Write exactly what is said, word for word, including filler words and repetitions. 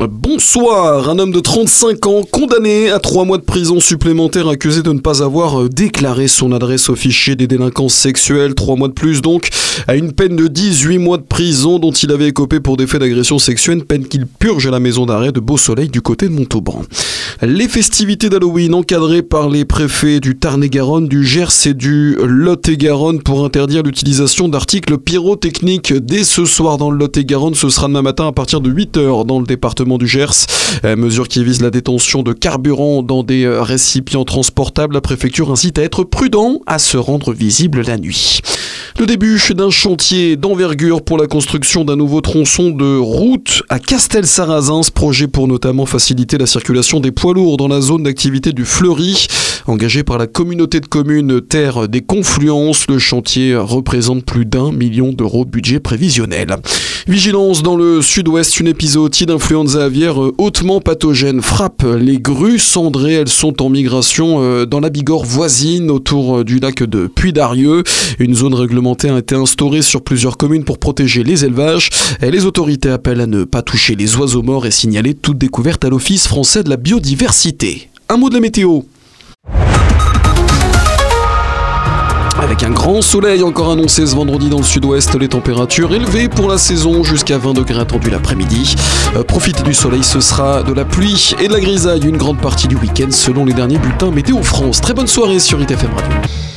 Bonsoir, un homme de trente-cinq ans condamné à trois mois de prison supplémentaire accusé de ne pas avoir déclaré son adresse au fichier des délinquances sexuelles. Trois mois de plus donc, à une peine de dix-huit mois de prison dont il avait écopé pour des faits d'agression sexuelle, peine qu'il purge à la maison d'arrêt de Beau-Soleil du côté de Montauban. Les festivités d'Halloween encadrées par les préfets du Tarn-et-Garonne, du Gers et du Lot-et-Garonne pour interdire l'utilisation d'articles pyrotechniques. Dès ce soir dans le Lot-et-Garonne, ce sera demain matin à partir de huit heures dans le département du Gers. Mesure qui vise la détention de carburant dans des récipients transportables. La préfecture incite à être prudent, à se rendre visible la nuit. Le début d'un chantier d'envergure pour la construction d'un nouveau tronçon de route à Castelsarrasin. Ce projet pour notamment faciliter la circulation des poids lourds dans la zone d'activité du Fleury. Engagé par la communauté de communes Terre des Confluences, le chantier représente plus d'un million d'euros de budget prévisionnel. Vigilance dans le sud-ouest, une épizootie d'influenza aviaire hautement pathogène frappe les grues cendrées. Elles sont en migration dans la Bigorre voisine autour du lac de Puy-d'Arieux. Une zone réglementaire a été instaurée sur plusieurs communes pour protéger les élevages. Les autorités appellent à ne pas toucher les oiseaux morts et signaler toute découverte à l'Office français de la biodiversité. Un mot de la météo. Avec un grand soleil encore annoncé ce vendredi dans le sud-ouest, les températures élevées pour la saison jusqu'à vingt degrés attendus l'après-midi. Euh, profitez du soleil, ce sera de la pluie et de la grisaille une grande partie du week-end selon les derniers bulletins Météo France. Très bonne soirée sur I T F M Radio.